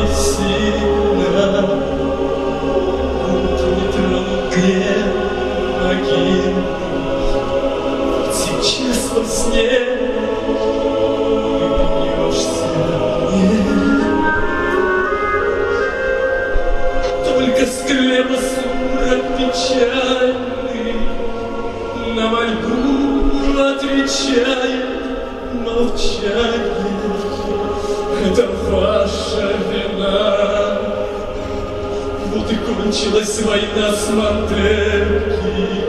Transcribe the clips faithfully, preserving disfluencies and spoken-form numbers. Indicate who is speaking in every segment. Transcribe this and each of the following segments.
Speaker 1: сильно, утром тронутые ноги. Сейчас во сне улыбнешься мне. Только склеба сурок печальный на мольбу отвечает молчание. Это ваша вина. Вот и кончилась война с Монтепки.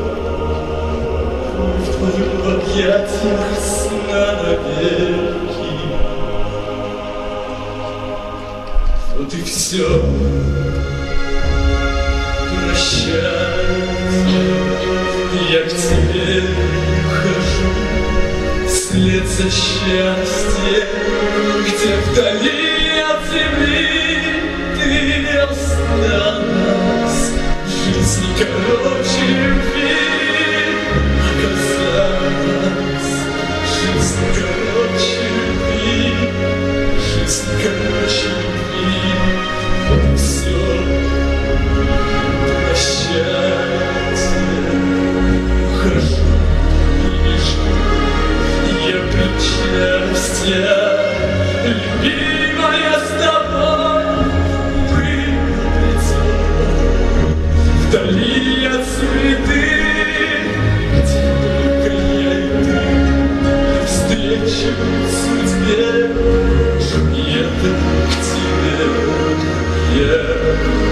Speaker 1: В твоих объятиях сна навеки. Вот и все. Прощайте, я к тебе ухожу вслед за счастьем, где вдали от земли ты осталась. Жизнь короче любви оказалась. Жизнь короче любви, жизнь короче любви. Вот все. Прощайте, ухожу и жду я причастия. Любимая, с тобой мы придем вдали от суеты, где только я и ты встречу в судьбе. Нет, к тебе я